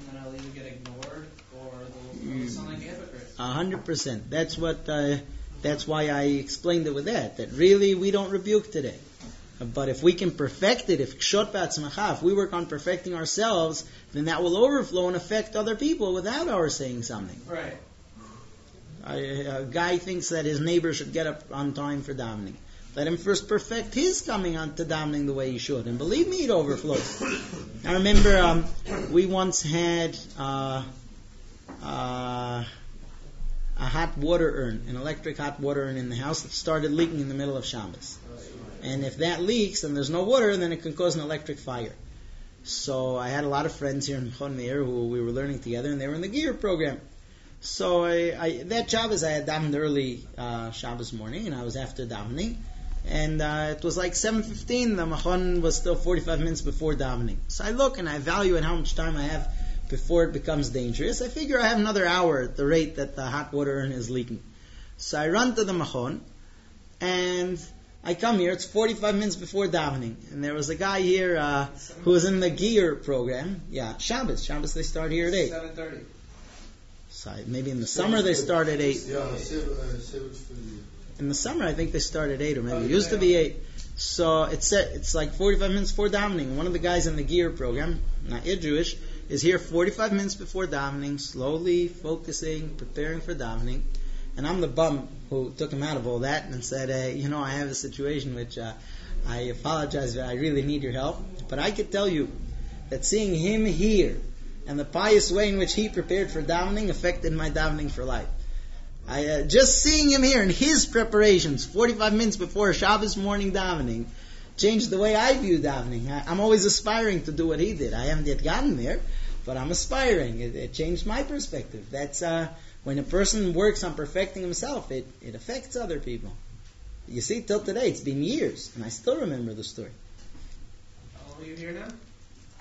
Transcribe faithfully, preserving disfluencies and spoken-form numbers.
and then I'll either get ignored or they'll, they'll sound like a hypocrite. A hundred percent. That's what. Uh, that's why I explained it with that. That really we don't rebuke today. But if we can perfect it, if kshot ba'atzmacha, if we work on perfecting ourselves, then that will overflow and affect other people without our saying something. Right. A, a guy thinks that his neighbor should get up on time for davening. Let him first perfect his coming on to davening the way he should. And believe me, it overflows. I remember um, we once had uh, uh, a hot water urn, an electric hot water urn in the house that started leaking in the middle of Shabbos. And if that leaks and there's no water, then it can cause an electric fire. So I had a lot of friends here in Mechon Meir who we were learning together, and they were in the gear program. So I, I, that Shabbos I had davened early uh, Shabbos morning, and I was after davening. And uh, it was like seven fifteen, the Mechon was still forty-five minutes before davening. So I look and I evaluate how much time I have before it becomes dangerous. I figure I have another hour at the rate that the hot water urn is leaking. So I run to the Mechon, and I come here, it's forty-five minutes before davening, and there was a guy here uh, who was in the gear program. Yeah, Shabbos. Shabbos they start here at eight. seven thirty. So maybe in the summer they start at eight. Yeah, in the summer I think they start at eight, or maybe it used to be eight. So it's it's like forty-five minutes before davening. One of the guys in the gear program, not yet Jewish, is here forty-five minutes before davening, slowly focusing, preparing for davening. And I'm the bum who took him out of all that and said, hey, you know, I have a situation which uh, I apologize, I really need your help. But I could tell you that seeing him here and the pious way in which he prepared for davening affected my davening for life. I uh, just seeing him here and his preparations, forty-five minutes before Shabbos morning davening, changed the way I view davening. I, I'm always aspiring to do what he did. I haven't yet gotten there, but I'm aspiring. It, it changed my perspective. That's... Uh, When a person works on perfecting himself, it, it affects other people. You see, till today, it's been years, and I still remember the story. How long are you here now?